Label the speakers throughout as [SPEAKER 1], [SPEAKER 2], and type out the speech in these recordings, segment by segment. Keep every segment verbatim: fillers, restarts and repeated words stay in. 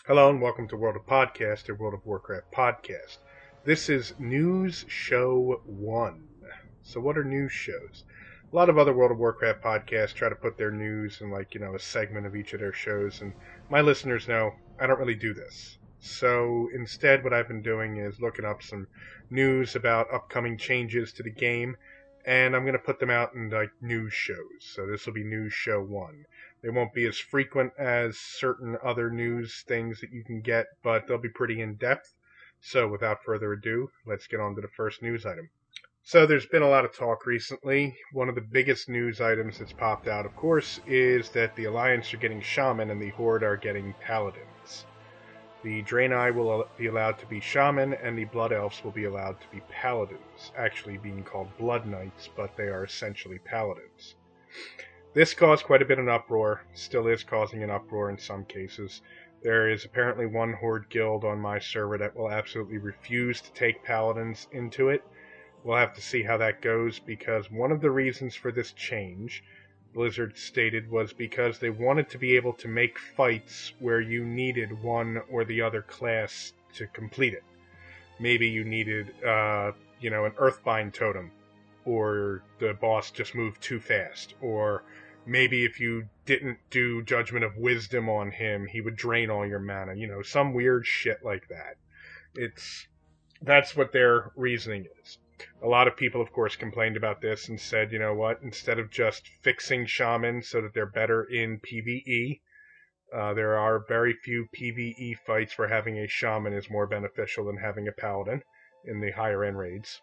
[SPEAKER 1] Hello and welcome to World of Podcast, or World of Warcraft podcast. This is News Show one. So what are news shows? A lot of other World of Warcraft podcasts try to put their news in like, you know, a segment of each of their shows, and my listeners know I don't really do this. So instead what I've been doing is looking up some news about upcoming changes to the game, and I'm going to put them out in like news shows. So this will be News Show one. They won't be as frequent as certain other news things that you can get, but they'll be pretty in-depth. So without further ado, let's get on to the first news item. So there's been a lot of talk recently. One of the biggest news items that's popped out, of course, is that the Alliance are getting Shaman and the Horde are getting Paladins. The Draenei will be allowed to be Shaman, and the Blood Elves will be allowed to be Paladins, actually being called Blood Knights, but they are essentially Paladins. This caused quite a bit of an uproar, still is causing an uproar in some cases. There is apparently one Horde guild on my server that will absolutely refuse to take Paladins into it. We'll have to see how that goes, because one of the reasons for this change, Blizzard stated, was because they wanted to be able to make fights where you needed one or the other class to complete it. Maybe you needed, uh, you know, an Earthbind totem, or the boss just moved too fast, or maybe if you didn't do Judgment of Wisdom on him, he would drain all your mana. You know, some weird shit like that. It's that's what their reasoning is. A lot of people, of course, complained about this and said, you know what, instead of just fixing shamans so that they're better in PvE, uh, there are very few PvE fights where having a shaman is more beneficial than having a paladin in the higher end raids.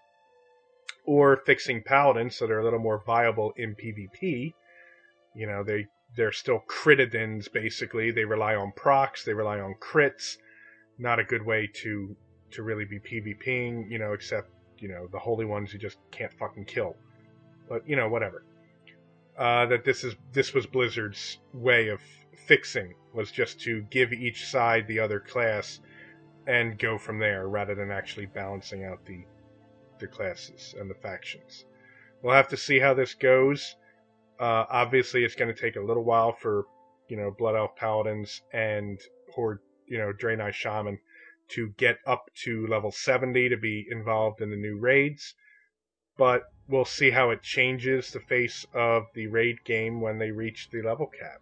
[SPEAKER 1] Or fixing paladins so they're a little more viable in PvP. You know, they, they're still critidins, basically. They rely on procs, they rely on crits. Not a good way to to really be PvPing, you know, except, you know, the holy ones you just can't fucking kill. But, you know, whatever. Uh, that this is this was Blizzard's way of fixing, was just to give each side the other class and go from there, rather than actually balancing out the, the classes and the factions. We'll have to see how this goes. Uh, obviously, it's going to take a little while for, you know, Blood Elf Paladins and Horde, you know, Draenei Shaman to get up to level seventy to be involved in the new raids. But we'll see how it changes the face of the raid game when they reach the level cap.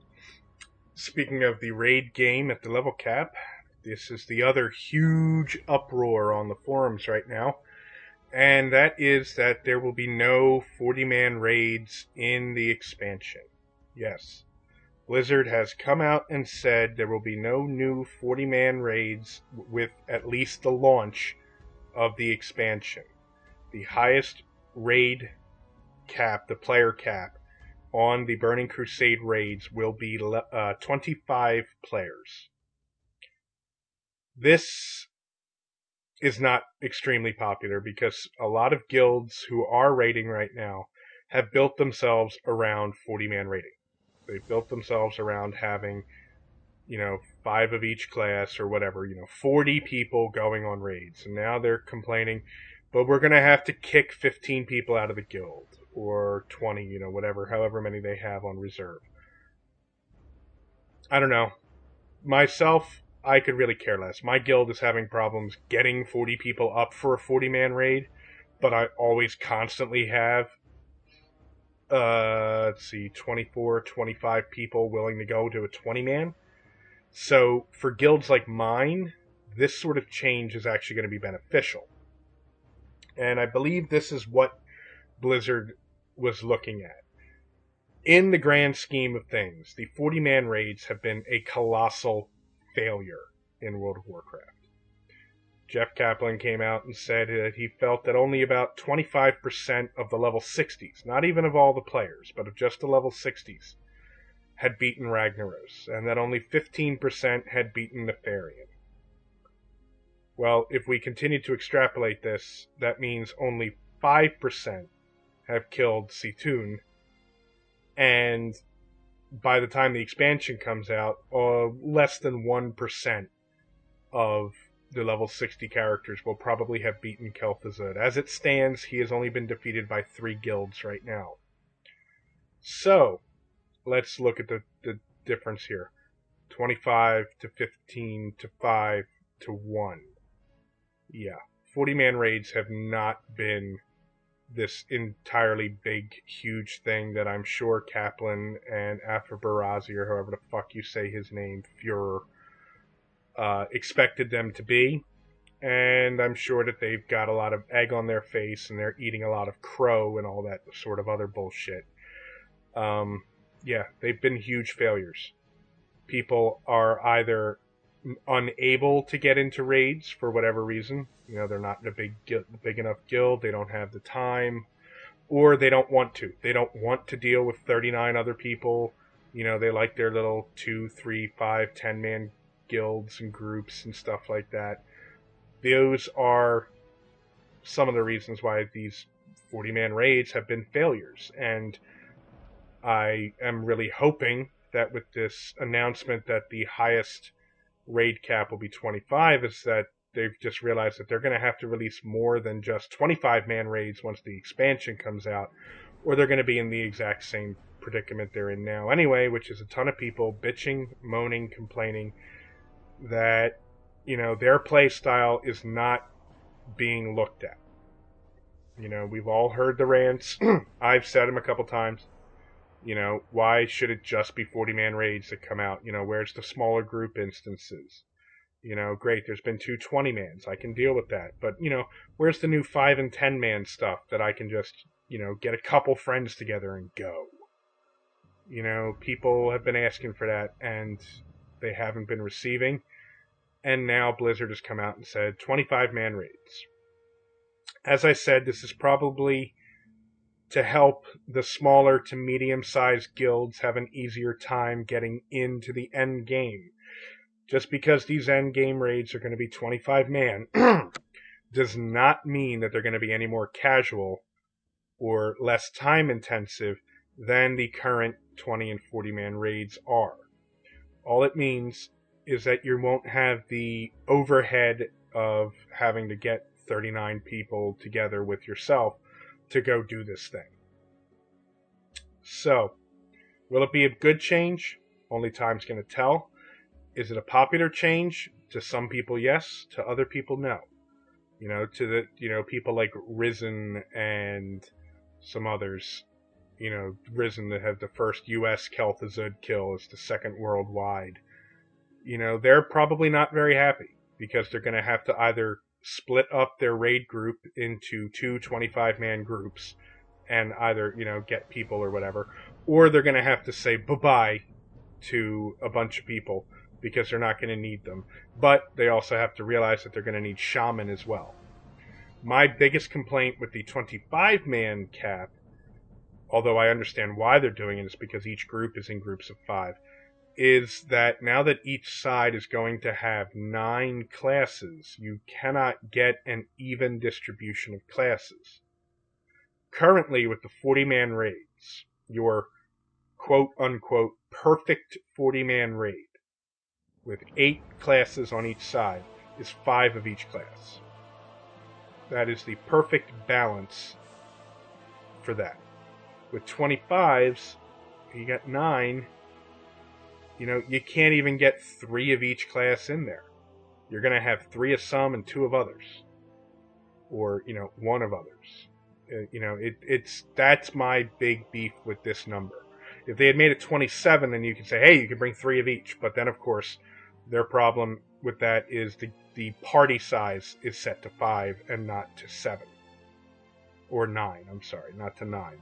[SPEAKER 1] Speaking of the raid game at the level cap, this is the other huge uproar on the forums right now. And that is that there will be no forty-man raids in the expansion. Yes. Blizzard has come out and said there will be no new forty-man raids with at least the launch of the expansion. The highest raid cap, the player cap, on the Burning Crusade raids will be uh, twenty-five players. This is not extremely popular because a lot of guilds who are raiding right now have built themselves around forty-man raiding. They've built themselves around having, you know, five of each class or whatever, you know, forty people going on raids. And now they're complaining, but we're going to have to kick fifteen people out of the guild, or twenty, you know, whatever, however many they have on reserve. I don't know. Myself, I could really care less. My guild is having problems getting forty people up for a forty-man raid, but I always constantly have, uh, let's see, twenty-four, twenty-five people willing to go to a twenty-man. So for guilds like mine, this sort of change is actually going to be beneficial. And I believe this is what Blizzard was looking at. In the grand scheme of things, the forty-man raids have been a colossal failure in World of Warcraft. Jeff Kaplan came out and said that he felt that only about twenty-five percent of the level sixties, not even of all the players, but of just the level sixties, had beaten Ragnaros, and that only fifteen percent had beaten Nefarian. Well, if we continue to extrapolate this, that means only five percent have killed C'Thun, and by the time the expansion comes out, uh, less than one percent of the level sixty characters will probably have beaten Kel'Thuzad. As it stands, he has only been defeated by three guilds right now. So, let's look at the, the difference here. twenty-five to fifteen to five to one. Yeah, forty-man raids have not been this entirely big, huge thing that I'm sure Kaplan and Afrobarazi, or however the fuck you say his name, Fuhrer, uh, expected them to be. And I'm sure that they've got a lot of egg on their face and they're eating a lot of crow and all that sort of other bullshit. Um, yeah, they've been huge failures. People are either unable to get into raids for whatever reason. You know, they're not in a big, big enough guild. They don't have the time, or they don't want to. They don't want to deal with thirty-nine other people. You know, they like their little two, three, five, ten man guilds and groups and stuff like that. Those are some of the reasons why these forty-man raids have been failures. And I am really hoping that with this announcement that the highest raid cap will be twenty-five, is that they've just realized that they're going to have to release more than just twenty-five man raids once the expansion comes out, or they're going to be in the exact same predicament they're in now anyway, which is a ton of people bitching, moaning, complaining that, you know, their play style is not being looked at. You know, we've all heard the rants. I've said them a couple times. You know, why should it just be forty-man raids that come out? You know, where's the smaller group instances? You know, great, there's been two twenty-mans. I can deal with that. But, you know, where's the new five and ten-man stuff that I can just, you know, get a couple friends together and go? You know, people have been asking for that, and they haven't been receiving. And now Blizzard has come out and said twenty-five man raids. As I said, this is probably to help the smaller to medium-sized guilds have an easier time getting into the end game. Just because these end game raids are going to be twenty-five man does not mean that they're going to be any more casual or less time intensive than the current twenty and forty man raids are. All it means is that you won't have the overhead of having to get thirty-nine people together with yourself to go do this thing. So, will it be a good change? Only time's going to tell. Is it a popular change? To some people, yes. To other people, no. You know, to the you know people like Risen and some others. You know, Risen that have the first U S Kel'Thuzad kill as the second worldwide. You know, they're probably not very happy because they're going to have to either split up their raid group into two twenty-five man groups and either, you know, get people or whatever, or they're going to have to say bye-bye to a bunch of people because they're not going to need them. But they also have to realize that they're going to need shaman as well. My biggest complaint with the twenty-five man cap, although I understand why they're doing it, is because each group is in groups of five, is that now that each side is going to have nine classes, you cannot get an even distribution of classes. Currently, with the forty man raids, your quote-unquote perfect forty man raid, with eight classes on each side, is five of each class. That is the perfect balance for that. With twenty-fives, you got nine. You know, you can't even get three of each class in there. You're going to have three of some and two of others. Or, you know, one of others. Uh, you know, it, it's that's my big beef with this number. If they had made it twenty-seven, then you could say, hey, you can bring three of each. But then, of course, their problem with that is the, the party size is set to five and not to seven. Or nine, I'm sorry, not to nine.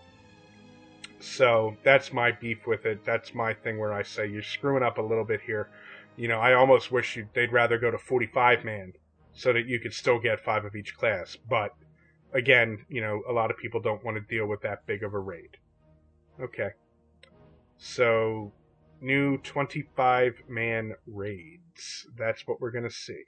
[SPEAKER 1] So that's my beef with it. That's my thing where I say you're screwing up a little bit here. You know, I almost wish you'd, they'd rather go to forty-five man so that you could still get five of each class. But again, you know, a lot of people don't want to deal with that big of a raid. Okay. So, new twenty-five man raids. That's what we're going to see.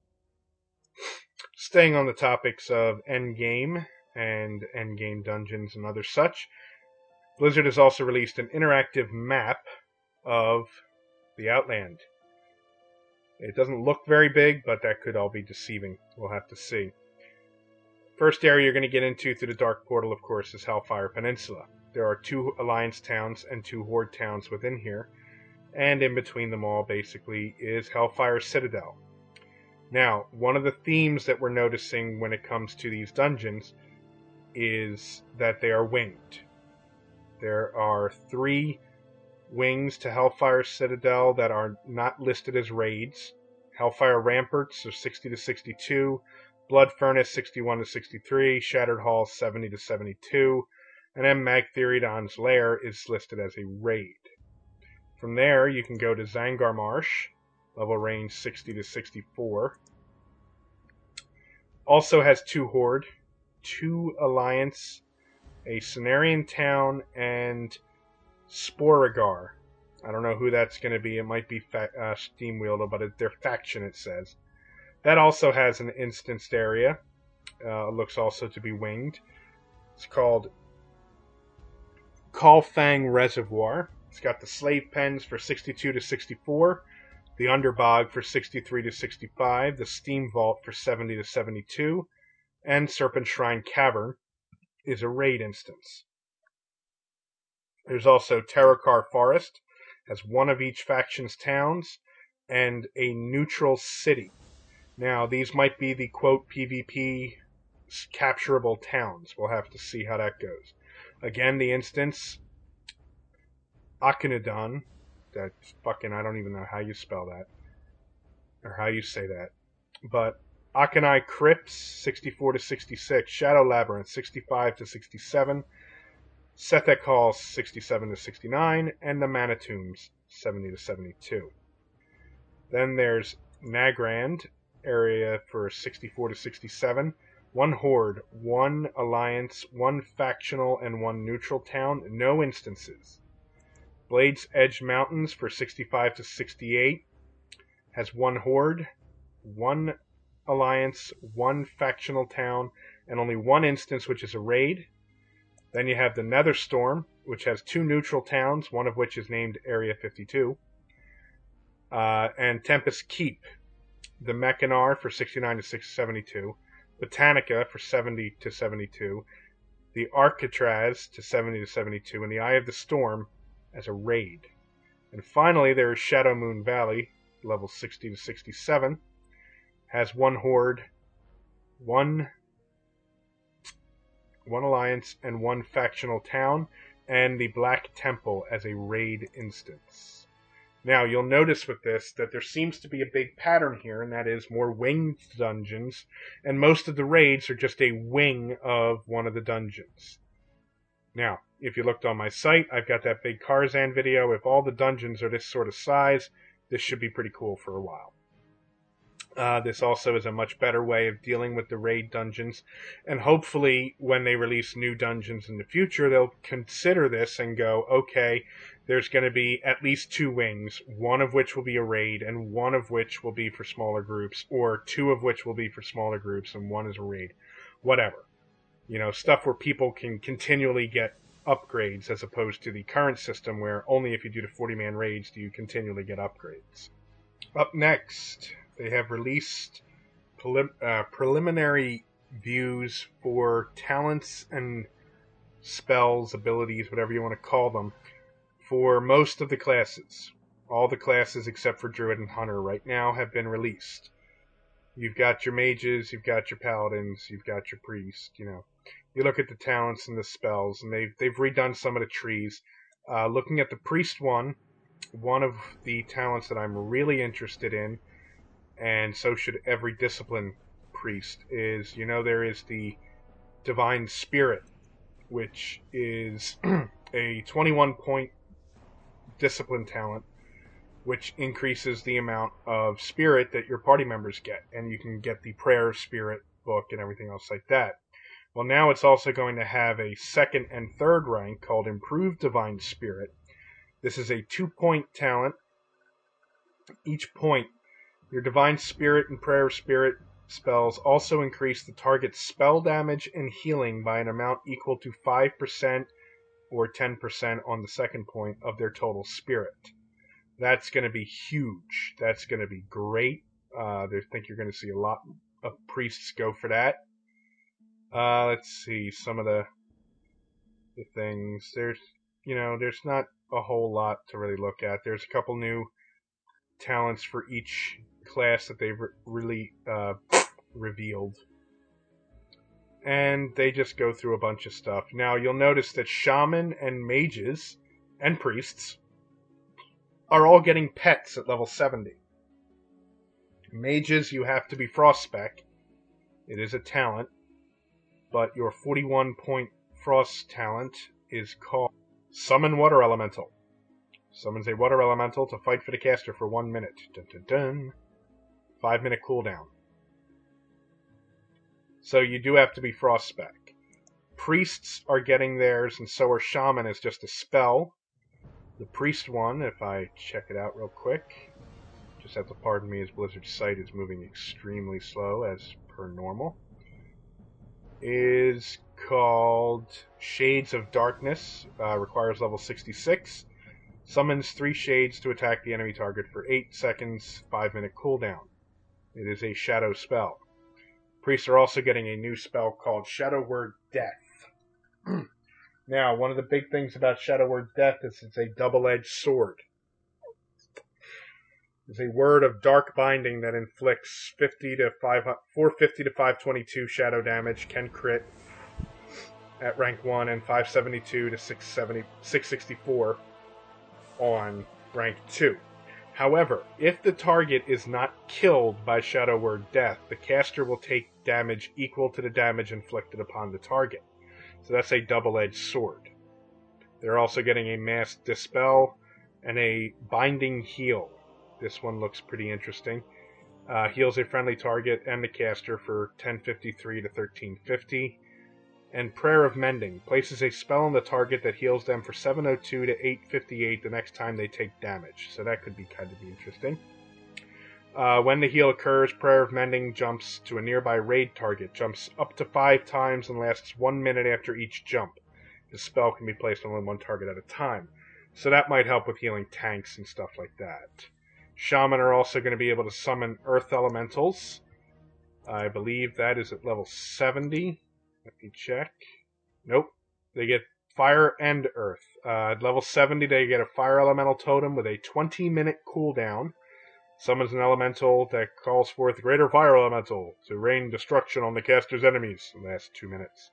[SPEAKER 1] Staying on the topics of endgame and endgame dungeons and other such, Blizzard has also released an interactive map of the Outland. It doesn't look very big, but that could all be deceiving. We'll have to see. First area you're going to get into through the Dark Portal, of course, is Hellfire Peninsula. There are two Alliance towns and two Horde towns within here. and in between them all, basically, is Hellfire Citadel. Now, one of the themes that we're noticing when it comes to these dungeons is that they are winged. There are three wings to Hellfire Citadel that are not listed as raids. Hellfire Ramparts are sixty to sixty-two, Blood Furnace sixty-one to sixty-three, Shattered Hall seventy to seventy-two, and then Magtheridon's Lair is listed as a raid. From there, you can go to Zangar Marsh, level range sixty to sixty-four. Also has two Horde, two Alliance, a Cenarian Town, and Sporagar. I don't know who that's going to be. It might be fa- uh, Steamwheeled, but it, their faction, it says. That also has an instanced area. Uh, it looks also to be winged. It's called Kalfang Reservoir. It's got the Slave Pens for sixty-two to sixty-four, the Underbog for sixty-three to sixty-five, the Steam Vault for seventy to seventy-two, and Serpent Shrine Cavern is a raid instance. There's also Terakar Forest, has one of each faction's towns, and a neutral city. Now, these might be the, quote, PvP capturable towns. We'll have to see how that goes. Again, the instance, Akhenaten, that's fucking, I don't even know how you spell that, or how you say that, but Akanai Crypts, sixty-four to sixty-six, Shadow Labyrinth, sixty-five to sixty-seven, Sethek Hall, sixty-seven to sixty-nine, and the Manitombs, seventy to seventy-two. Then there's Nagrand, area for sixty-four to sixty-seven, one Horde, one Alliance, one Factional, and one Neutral Town, no instances. Blades Edge Mountains for sixty-five to sixty-eight, has one Horde, one Alliance, one Factional Town, and only one instance, which is a raid. Then you have the Netherstorm, which has two neutral towns, one of which is named Area fifty-two, uh, and Tempest Keep, the Mechanar for sixty-nine to seventy-two, Botanica for seventy to seventy-two, the Arcatraz to seventy to seventy-two, and the Eye of the Storm as a raid. And finally, there is Shadow Moon Valley, level sixty to sixty-seven, has one Horde, one one Alliance, and one Factional Town, and the Black Temple as a raid instance. Now, you'll notice with this that there seems to be a big pattern here, and that is more winged dungeons, and most of the raids are just a wing of one of the dungeons. Now, if you looked on my site, I've got that big Karzan video. If all the dungeons are this sort of size, this should be pretty cool for a while. Uh, this also is a much better way of dealing with the raid dungeons, and hopefully when they release new dungeons in the future, they'll consider this and go, okay, there's going to be at least two wings, one of which will be a raid, and one of which will be for smaller groups, or two of which will be for smaller groups, and one is a raid. Whatever. You know, stuff where people can continually get upgrades, as opposed to the current system where only if you do the forty-man raids do you continually get upgrades. Up next, they have released prelim- uh, preliminary views for talents and spells, abilities, whatever you want to call them, for most of the classes. All the classes except for Druid and Hunter right now have been released. You've got your mages, you've got your paladins, you've got your priest, you know. You look at the talents and the spells, and they've, they've redone some of the trees. Uh, looking at the priest one, one of the talents that I'm really interested in, and so should every discipline priest, is, you know, there is the Divine Spirit, which is a twenty-one point discipline talent, which increases the amount of spirit that your party members get, and you can get the prayer spirit book and everything else like that. Well, now it's also going to have a second and third rank called Improved Divine Spirit. This is a two-point talent. Each point, your Divine Spirit and Prayer Spirit spells also increase the target's spell damage and healing by an amount equal to five percent or ten percent on the second point of their total spirit. That's going to be huge. That's going to be great. Uh, I think you're going to see a lot of priests go for that. Uh, let's see some of the the things. There's you know, there's not a whole lot to really look at. There's a couple new talents for each class that they've re- really uh, revealed. And they just go through a bunch of stuff. Now, you'll notice that shaman and mages and priests are all getting pets at level seventy. Mages, you have to be frost spec. It is a talent, but your forty-one point frost talent is called Summon Water Elemental. Summons a water elemental to fight for the caster for one minute. Dun dun dun. Five minute cooldown. So you do have to be frost spec. Priests are getting theirs, and so are shaman as just a spell. The priest one, if I check it out real quick, just have to pardon me as Blizzard's site is moving extremely slow as per normal, is called Shades of Darkness, uh, requires level sixty-six, summons three shades to attack the enemy target for eight seconds, five minute cooldown. It is a shadow spell. Priests are also getting a new spell called Shadow Word Death. Now, one of the big things about Shadow Word Death is it's a double-edged sword. It's a word of dark binding that inflicts fifty to five, four fifty to five twenty-two shadow damage, can crit at rank one, and five seventy-two to six seventy, six sixty-four on rank two. However, if the target is not killed by Shadow Word Death, the caster will take damage equal to the damage inflicted upon the target. So that's a double-edged sword. They're also getting a Mass Dispel and a Binding Heal. This one looks pretty interesting. Uh, heals a friendly target and the caster for ten fifty-three to thirteen fifty. And Prayer of Mending places a spell on the target that heals them for seven oh two to eight fifty-eight the next time they take damage. So that could be kind of interesting. Uh, when the heal occurs, Prayer of Mending jumps to a nearby raid target, jumps up to five times and lasts one minute after each jump. The spell can be placed on only one target at a time. So that might help with healing tanks and stuff like that. Shaman are also going to be able to summon Earth Elementals. I believe that is at level seventy. Let me check. Nope. They get Fire and Earth. Uh, at level seventy, they get a Fire Elemental Totem with a twenty minute cooldown. Summons an elemental that calls forth Greater Fire Elemental to rain destruction on the caster's enemies. It lasts two minutes.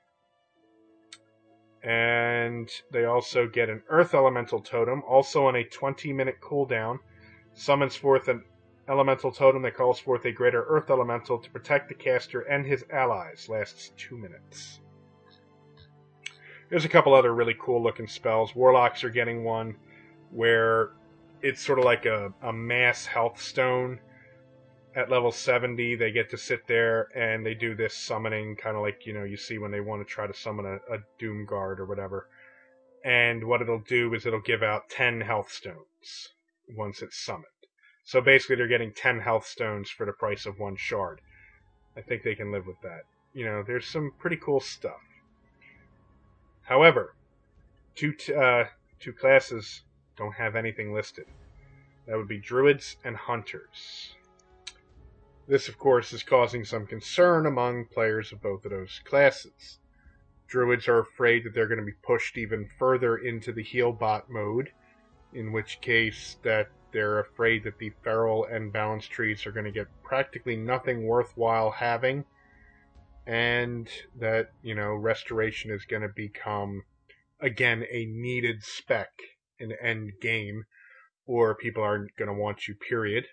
[SPEAKER 1] And they also get an Earth Elemental Totem, also on a twenty minute cooldown. Summons forth an elemental totem that calls forth a Greater Earth Elemental to protect the caster and his allies. Lasts two minutes. There's a couple other really cool looking spells. Warlocks are getting one where it's sort of like a, a mass health stone. At level seventy, they get to sit there and they do this summoning, kind of like, you know, you see when they want to try to summon a, a Doom Guard or whatever. And what it'll do is it'll give out ten health stones once it's summoned. So basically they're getting ten health stones for the price of one shard. I think they can live with that. You know, there's some pretty cool stuff. However, two, t- uh, two classes don't have anything listed. That would be Druids and Hunters. This, of course, is causing some concern among players of both of those classes. Druids are afraid that they're going to be pushed even further into the heal bot mode, in which case that they're afraid that the feral and balance trees are going to get practically nothing worthwhile having, and that, you know, restoration is going to become, again, a needed spec in end game, or people aren't going to want you, period.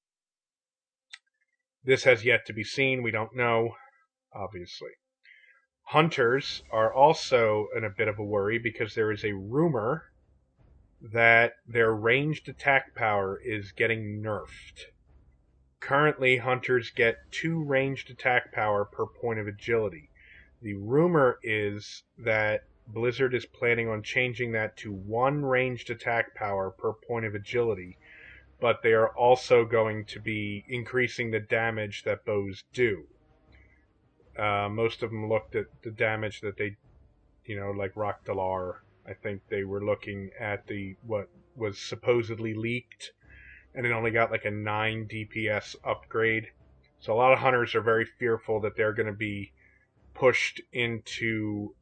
[SPEAKER 1] This has yet to be seen. We don't know, obviously. Hunters are also in a bit of a worry because there is a rumor that their ranged attack power is getting nerfed. Currently, Hunters get two ranged attack power per point of agility. The rumor is that Blizzard is planning on changing that to one ranged attack power per point of agility, but they are also going to be increasing the damage that bows do. Uh, most of them looked at the damage that they, you know, like Rak'Talar. I think they were looking at the what was supposedly leaked, and it only got like a nine D P S upgrade. So a lot of hunters are very fearful that they're going to be pushed into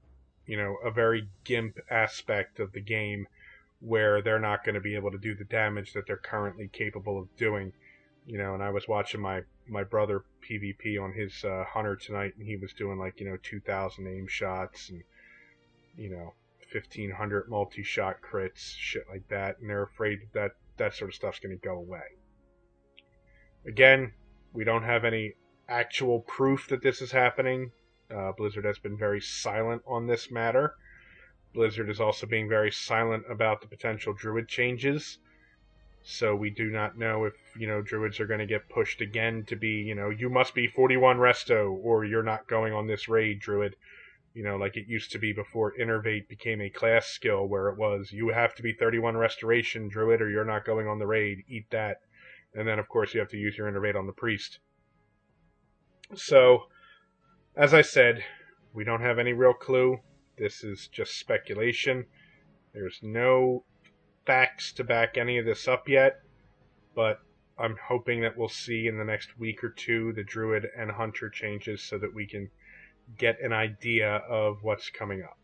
[SPEAKER 1] you know, a very gimp aspect of the game where they're not going to be able to do the damage that they're currently capable of doing. You know, and I was watching my, my brother PvP on his uh, Hunter tonight, and he was doing like, you know, two thousand aim shots and, you know, fifteen hundred multi-shot crits, shit like that, and they're afraid that that sort of stuff's going to go away. Again, we don't have any actual proof that this is happening. Uh, Blizzard has been very silent on this matter. Blizzard is also being very silent about the potential Druid changes. So we do not know if, you know, Druids are going to get pushed again to be, you know, you must be forty-one resto or you're not going on this raid, Druid. You know, like it used to be before Innervate became a class skill where it was, you have to be thirty-one restoration, Druid, or you're not going on the raid. Eat that. And then, of course, you have to use your Innervate on the Priest. So, as I said, we don't have any real clue. This is just speculation. There's no facts to back any of this up yet, but I'm hoping that we'll see in the next week or two the Druid and Hunter changes so that we can get an idea of what's coming up.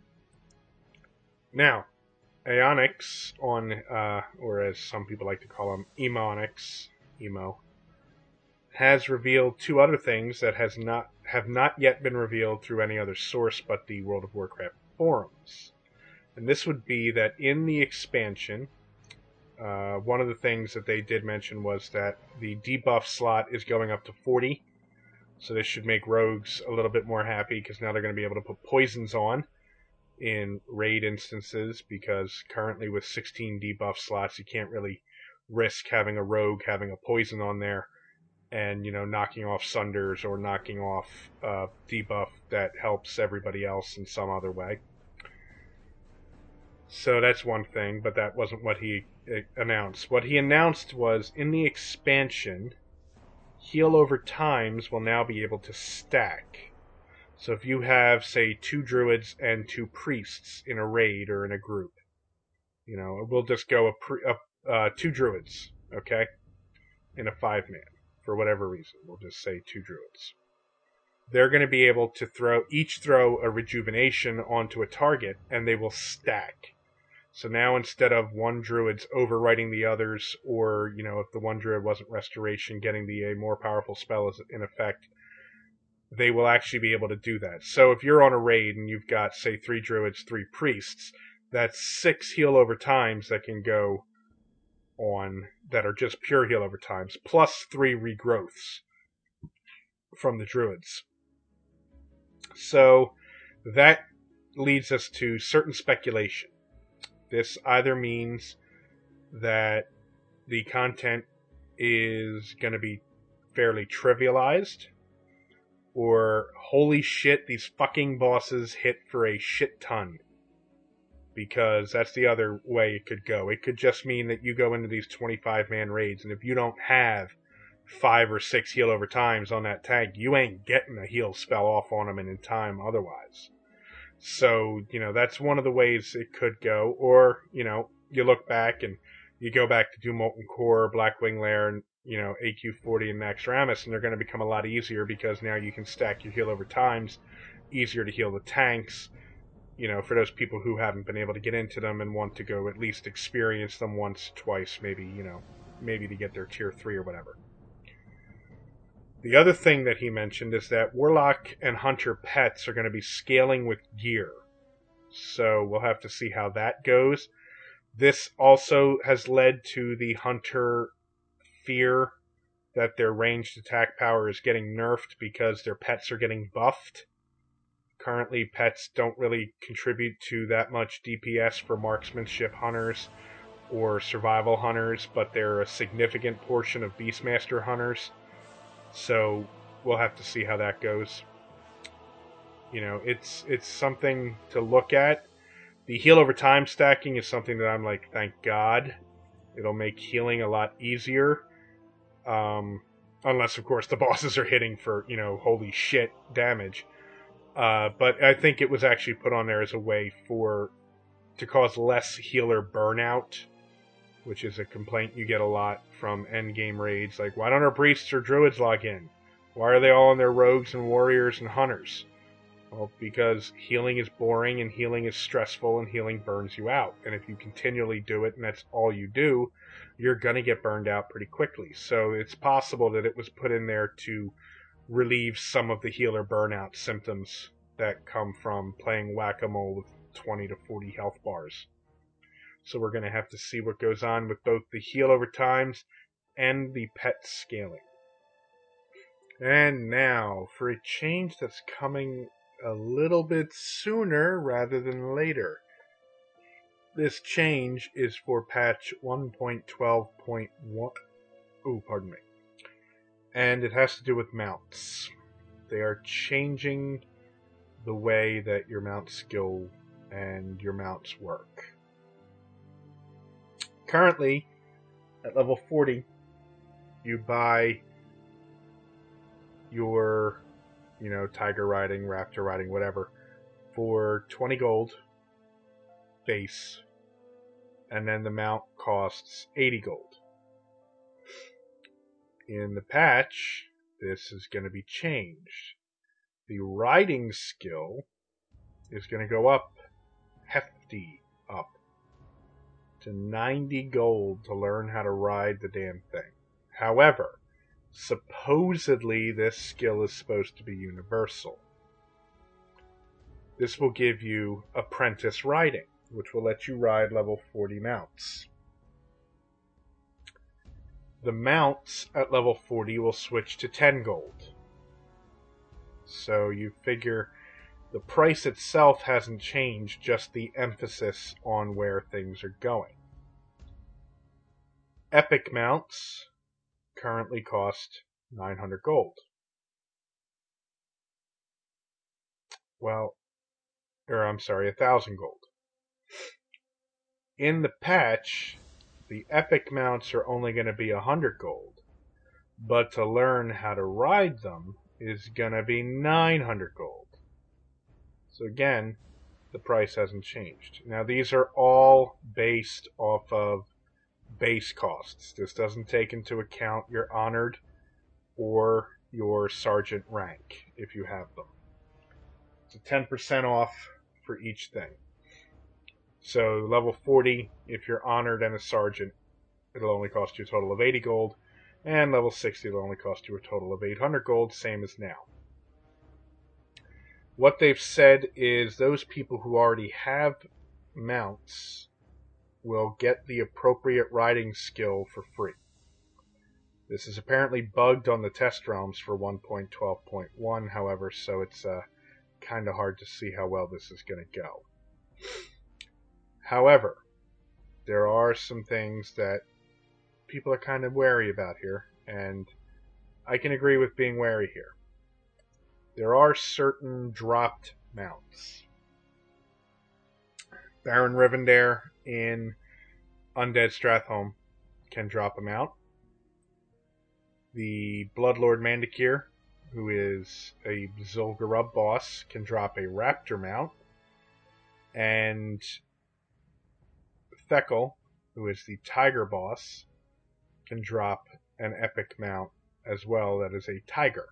[SPEAKER 1] Now, Aeonix on, uh, or as some people like to call them, Emonix, Emo, has revealed two other things that has not have not yet been revealed through any other source but the World of Warcraft forums. And this would be that in the expansion, uh, one of the things that they did mention was that the debuff slot is going up to forty. So this should make rogues a little bit more happy because now they're going to be able to put poisons on in raid instances, because currently with sixteen debuff slots you can't really risk having a rogue having a poison on there and, you know, knocking off sunders or knocking off uh, debuff that helps everybody else in some other way. So that's one thing, but that wasn't what he announced. What he announced was in the expansion, heal over times will now be able to stack. So if you have, say, two druids and two priests in a raid or in a group, you know, we'll just go a, pre- a uh, two druids, okay, in a five-man for whatever reason. We'll just say two druids. They're going to be able to throw each throw a rejuvenation onto a target, and they will stack. So now instead of one druid's overwriting the others, or, you know, if the one druid wasn't restoration, getting the a more powerful spell is in effect, they will actually be able to do that. So if you're on a raid and you've got, say, three druids, three priests, that's six heal over times that can go on, that are just pure heal over times, plus three regrowths from the druids. So that leads us to certain speculation. This either means that the content is going to be fairly trivialized, or holy shit, these fucking bosses hit for a shit ton. Because that's the other way it could go. It could just mean that you go into these twenty-five man raids, and if you don't have five or six heal over times on that tank, you ain't getting a heal spell off on them in time otherwise. So, you know, that's one of the ways it could go. Or, you know, you look back and you go back to do Molten Core, Blackwing Lair, and, you know, A Q forty and Naxxramas, and they're going to become a lot easier because now you can stack your heal over times, easier to heal the tanks, you know, for those people who haven't been able to get into them and want to go at least experience them once, twice, maybe, you know, maybe to get their tier three or whatever. The other thing that he mentioned is that Warlock and Hunter pets are going to be scaling with gear. So we'll have to see how that goes. This also has led to the Hunter fear that their ranged attack power is getting nerfed because their pets are getting buffed. Currently, pets don't really contribute to that much D P S for marksmanship hunters or survival hunters, but they're a significant portion of Beastmaster hunters. So we'll have to see how that goes. You know, it's it's something to look at. The heal over time stacking is something that I'm like, thank God. It'll make healing a lot easier. Um, unless, of course, the bosses are hitting for, you know, holy shit damage. Uh, but I think it was actually put on there as a way for to cause less healer burnout, which is a complaint you get a lot from endgame raids. Like, why don't our priests or druids log in? Why are they all on their rogues and warriors and hunters? Well, because healing is boring and healing is stressful and healing burns you out. And if you continually do it and that's all you do, you're going to get burned out pretty quickly. So it's possible that it was put in there to relieve some of the healer burnout symptoms that come from playing whack-a-mole with twenty to forty health bars. So we're going to have to see what goes on with both the heal over times and the pet scaling. And now, for a change that's coming a little bit sooner rather than later. This change is for patch one point twelve point one. Oh, pardon me. And it has to do with mounts. They are changing the way that your mount skill and your mounts work. Currently, at level forty, you buy your, you know, tiger riding, raptor riding, whatever, for twenty gold base, and then the mount costs eighty gold. In the patch, this is going to be changed. The riding skill is going to go up, hefty up, to ninety gold to learn how to ride the damn thing. However, supposedly this skill is supposed to be universal. This will give you apprentice riding, which will let you ride level forty mounts. The mounts at level forty will switch to ten gold. So you figure the price itself hasn't changed, just the emphasis on where things are going. Epic mounts currently cost nine hundred gold. Well, or I'm sorry, one thousand gold. In the patch, the epic mounts are only going to be one hundred gold, but to learn how to ride them is going to be nine hundred gold. So again, the price hasn't changed. Now these are all based off of base costs. This doesn't take into account your honored or your sergeant rank if you have them. It's a ten percent off for each thing. So level forty, if you're honored and a sergeant, it'll only cost you a total of eighty gold, and level sixty will only cost you a total of eight hundred gold, same as now. What they've said is those people who already have mounts will get the appropriate riding skill for free. This is apparently bugged on the test realms for one point twelve point one, however, so it's uh, kind of hard to see how well this is going to go. However, there are some things that people are kind of wary about here, and I can agree with being wary here. There are certain dropped mounts. Baron Rivendare in Undead Stratholme can drop a mount. The Bloodlord Mandakir, who is a Zul'Gurub boss, can drop a Raptor mount. And Thekkel, who is the Tiger boss, can drop an epic mount as well that is a Tiger.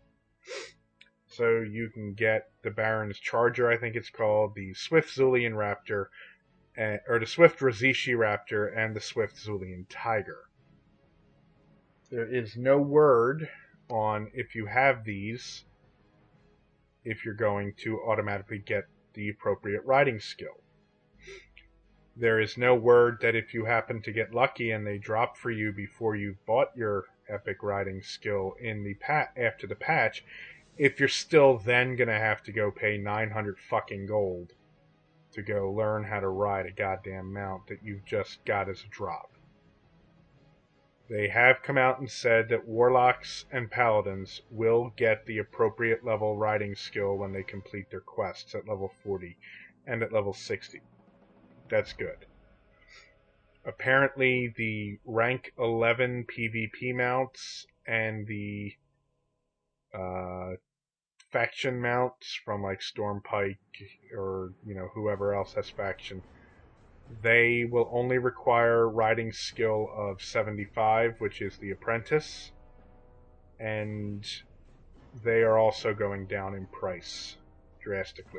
[SPEAKER 1] So you can get the Baron's Charger, I think it's called, the Swift Zulian Raptor, uh, or the Swift Razishi Raptor, and the Swift Zulian Tiger. There is no word on if you have these, if you're going to automatically get the appropriate riding skill. There is no word that if you happen to get lucky and they drop for you before you've bought your epic riding skill in the pat after the patch, if you're still then gonna have to go pay nine hundred fucking gold to go learn how to ride a goddamn mount that you've just got as a drop. They have come out and said that warlocks and paladins will get the appropriate level riding skill when they complete their quests at level forty and at level sixty. That's good. Apparently the rank eleven PvP mounts and the uh, faction mounts from like Stormpike or, you know, whoever else has faction, they will only require riding skill of seventy-five, which is the apprentice, and they are also going down in price drastically.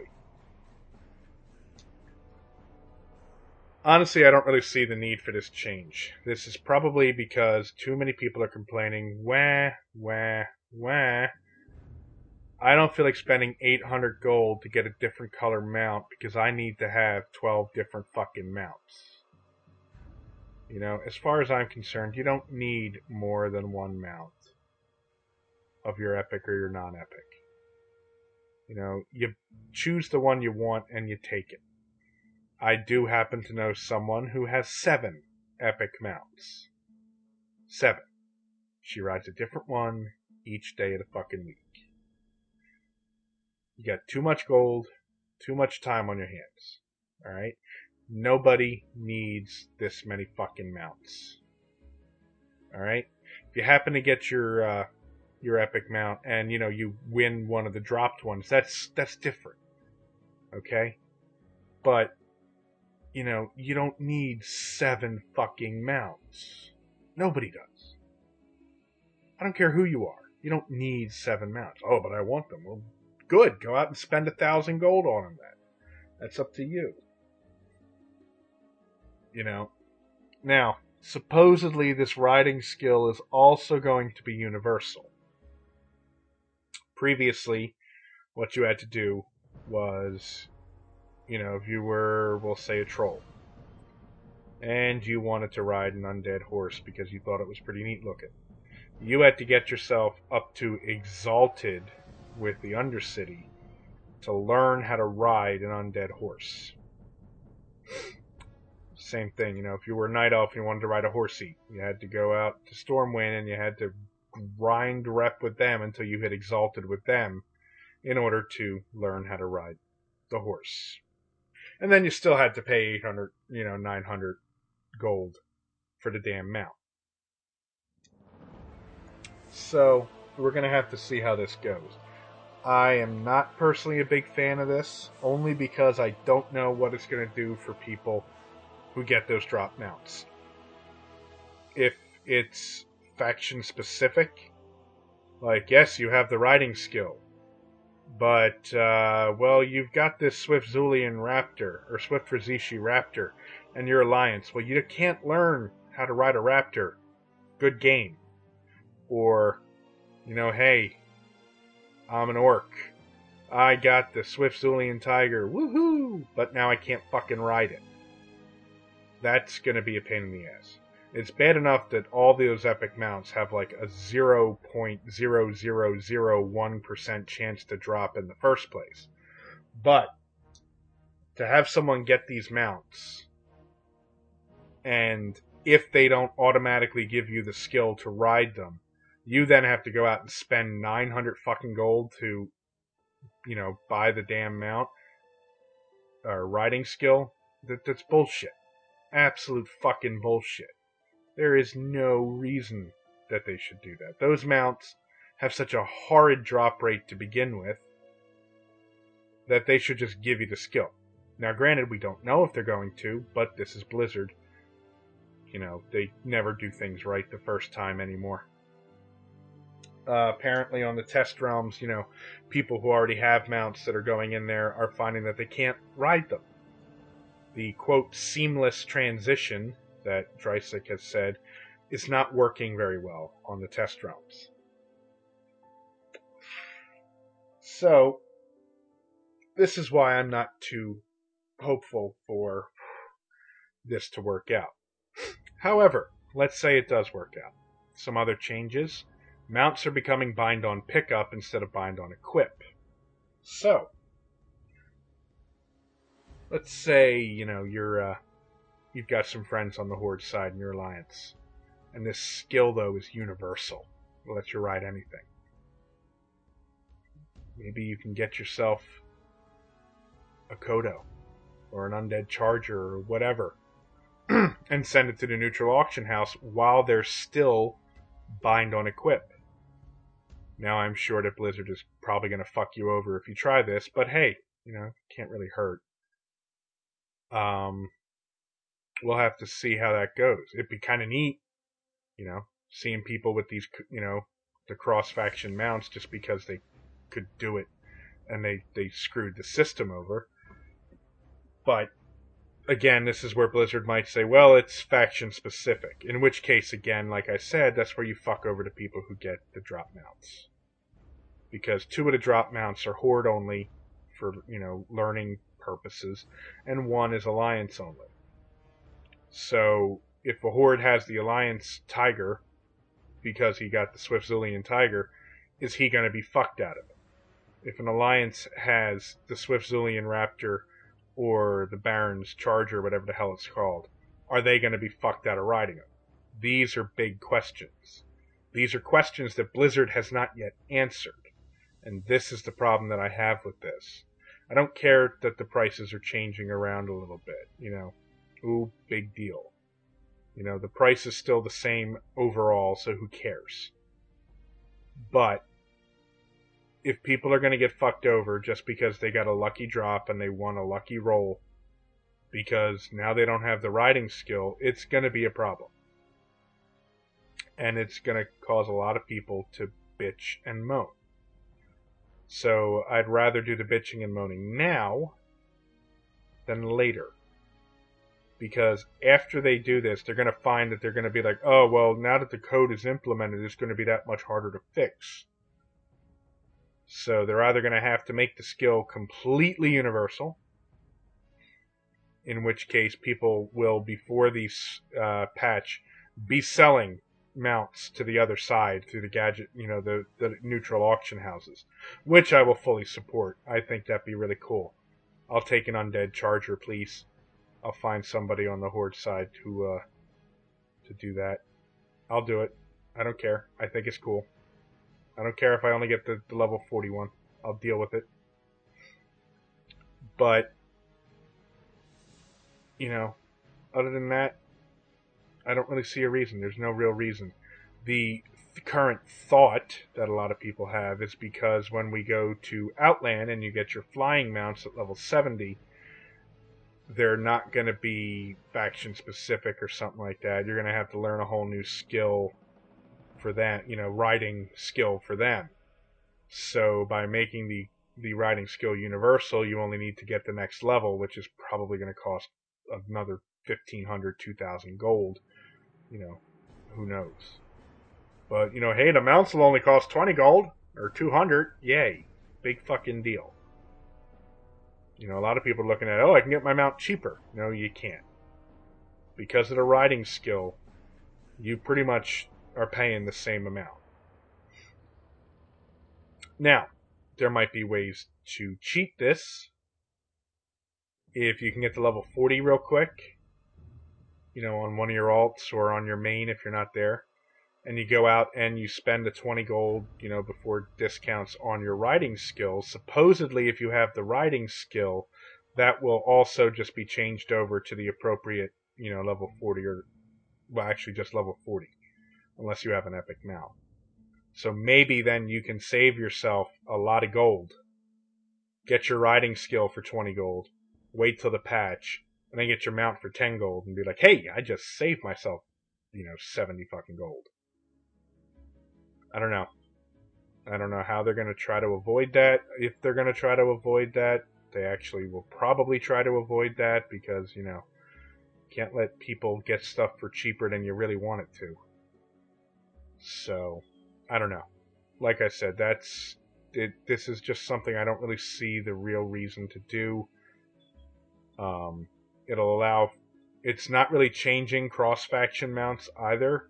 [SPEAKER 1] Honestly, I don't really see the need for this change. This is probably because too many people are complaining, wah, wah, wah. I don't feel like spending eight hundred gold to get a different color mount because I need to have twelve different fucking mounts. You know, as far as I'm concerned, you don't need more than one mount of your epic or your non-epic. You know, you choose the one you want and you take it. I do happen to know someone who has seven epic mounts. Seven. She rides a different one each day of the fucking week. You got too much gold, too much time on your hands. Alright? Nobody needs this many fucking mounts. Alright? If you happen to get your uh, your epic mount and, you know, you win one of the dropped ones, that's that's different. Okay? But, you know, you don't need seven fucking mounts. Nobody does. I don't care who you are. You don't need seven mounts. Oh, but I want them. Well, good. Go out and spend a thousand gold on them then. That's up to you. You know. Now, supposedly this riding skill is also going to be universal. Previously, what you had to do was, you know, if you were, we'll say, a troll, and you wanted to ride an undead horse because you thought it was pretty neat looking, you had to get yourself up to Exalted with the Undercity to learn how to ride an undead horse. Same thing, you know, if you were a night elf and you wanted to ride a horsey, you had to go out to Stormwind and you had to grind rep with them until you hit Exalted with them in order to learn how to ride the horse. And then you still had to pay eight hundred, you know, nine hundred gold for the damn mount. So, we're going to have to see how this goes. I am not personally a big fan of this, only because I don't know what it's going to do for people who get those drop mounts. If it's faction specific, like, yes, you have the riding skill, but, uh, well, you've got this Swift Zulian Raptor, or Swift Rizishi Raptor, and your alliance. Well, you can't learn how to ride a Raptor. Good game. Or, you know, hey, I'm an orc. I got the Swift Zulian Tiger. Woohoo! But now I can't fucking ride it. That's gonna be a pain in the ass. It's bad enough that all those epic mounts have like a zero point zero zero zero one percent chance to drop in the first place. But to have someone get these mounts, and if they don't automatically give you the skill to ride them, you then have to go out and spend nine hundred fucking gold to, you know, buy the damn mount or riding skill. That, that's bullshit. Absolute fucking bullshit. There is no reason that they should do that. Those mounts have such a horrid drop rate to begin with that they should just give you the skill. Now, granted, we don't know if they're going to, but this is Blizzard. You know, they never do things right the first time anymore. Uh, apparently on the test realms, you know, people who already have mounts that are going in there are finding that they can't ride them. The, quote, seamless transition that Dreisig has said is not working very well on the test realms. So, this is why I'm not too hopeful for this to work out. However, let's say it does work out. Some other changes. Mounts are becoming bind on pickup instead of bind on equip. So, let's say, you know, you're, uh, you've got some friends on the Horde side in your alliance, and this skill, though, is universal. It lets you ride anything. Maybe you can get yourself a Kodo, or an Undead Charger, or whatever, and send it to the neutral auction house while they're still bind on equip. Now, I'm sure that Blizzard is probably going to fuck you over if you try this, but hey, you know, can't really hurt. Um, we'll have to see how that goes. It'd be kind of neat, you know, seeing people with these, you know, the cross-faction mounts just because they could do it and they, they screwed the system over. But again, this is where Blizzard might say, well, it's faction specific. In which case, again, like I said, that's where you fuck over the people who get the drop mounts. Because two of the drop mounts are Horde only for, you know, learning purposes, and one is Alliance only. So if a Horde has the Alliance Tiger, because he got the Swift Zillion Tiger, is he going to be fucked out of it? If an Alliance has the Swift Zillion Raptor or the Baron's Charger, whatever the hell it's called, are they going to be fucked out of riding them? These are big questions. These are questions that Blizzard has not yet answered. And this is the problem that I have with this. I don't care that the prices are changing around a little bit, you know. Ooh, big deal. You know, the price is still the same overall, so who cares? But if people are going to get fucked over just because they got a lucky drop and they won a lucky roll because now they don't have the riding skill, it's going to be a problem. And it's going to cause a lot of people to bitch and moan. So I'd rather do the bitching and moaning now than later. Because after they do this, they're going to find that they're going to be like, oh, well, now that the code is implemented, it's going to be that much harder to fix. So they're either going to have to make the skill completely universal, in which case people will, before the uh, patch, be selling mounts to the other side through the gadget, you know, the, the neutral auction houses, which I will fully support. I think that'd be really cool. I'll take an undead Charger, please. I'll find somebody on the Horde side to uh, to do that. I'll do it. I don't care. I think it's cool. I don't care if I only get the, the level forty-one. I'll deal with it. But, you know, other than that, I don't really see a reason. There's no real reason. The th- current thought that a lot of people have is because when we go to Outland and you get your flying mounts at level seventy, they're not going to be faction specific or something like that. You're going to have to learn a whole new skill for that, you know, riding skill for them. So by making the, the riding skill universal, you only need to get the next level, which is probably going to cost another fifteen hundred, two thousand gold. You know, who knows? But, you know, hey, the mounts will only cost twenty gold, or two hundred. Yay. Big fucking deal. You know, a lot of people are looking at, oh, I can get my mount cheaper. No, you can't. Because of the riding skill, you pretty much are paying the same amount. Now, there might be ways to cheat this. If you can get to level forty real quick, you know, on one of your alts or on your main if you're not there, and you go out and you spend the twenty gold, you know, before discounts on your riding skill, supposedly if you have the riding skill, that will also just be changed over to the appropriate, you know, level forty or, well, actually just level forty, unless you have an epic mount. So maybe then you can save yourself a lot of gold, get your riding skill for twenty gold, wait till the patch, and then get your mount for ten gold and be like, hey, I just saved myself, you know, seventy fucking gold. I don't know. I don't know how they're going to try to avoid that. If they're going to try to avoid that, they actually will probably try to avoid that because, you know, can't let people get stuff for cheaper than you really want it to. So, I don't know. Like I said, that's it, this is just something I don't really see the real reason to do. Um, it'll allow... It's not really changing cross-faction mounts either.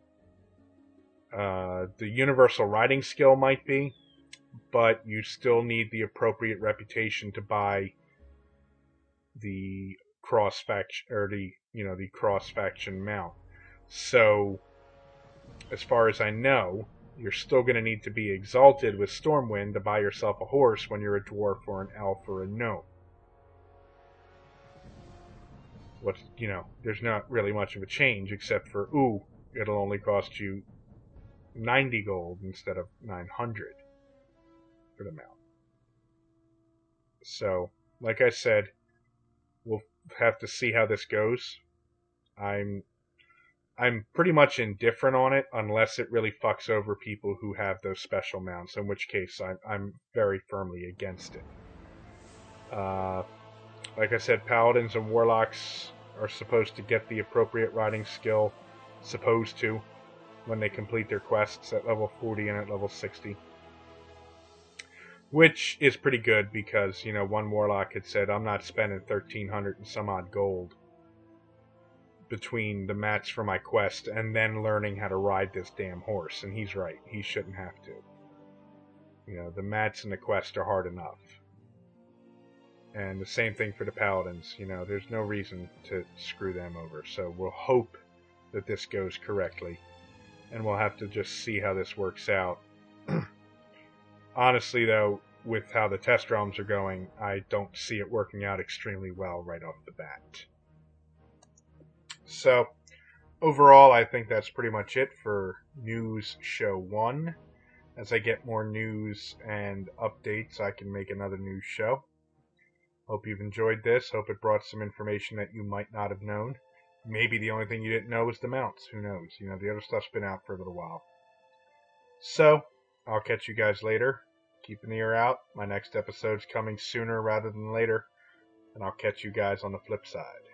[SPEAKER 1] Uh, the universal riding skill might be, but you still need the appropriate reputation to buy the cross-faction, or the, you know, the cross-faction mount. So, as far as I know, you're still going to need to be exalted with Stormwind to buy yourself a horse when you're a dwarf or an elf or a gnome. What, you know, there's not really much of a change except for, ooh, it'll only cost you ninety gold instead of nine hundred for the mount. So, like I said, we'll have to see how this goes. I'm I'm pretty much indifferent on it unless it really fucks over people who have those special mounts, in which case I'm, I'm very firmly against it. Uh, like I said, paladins and warlocks are supposed to get the appropriate riding skill, supposed to, when they complete their quests at level forty and at level sixty. Which is pretty good because, you know, one warlock had said, I'm not spending thirteen hundred and some odd gold between the mats for my quest and then learning how to ride this damn horse. And he's right. He shouldn't have to. You know, the mats and the quest are hard enough. And the same thing for the paladins. You know, there's no reason to screw them over. So we'll hope that this goes correctly. And we'll have to just see how this works out. Honestly, though, with how the test realms are going, I don't see it working out extremely well right off the bat. So, overall, I think that's pretty much it for News Show one. As I get more news and updates, I can make another news show. Hope you've enjoyed this. Hope it brought some information that you might not have known. Maybe the only thing you didn't know was the mounts. Who knows? You know, the other stuff's been out for a little while. So, I'll catch you guys later. Keep an ear out. My next episode's coming sooner rather than later. And I'll catch you guys on the flip side.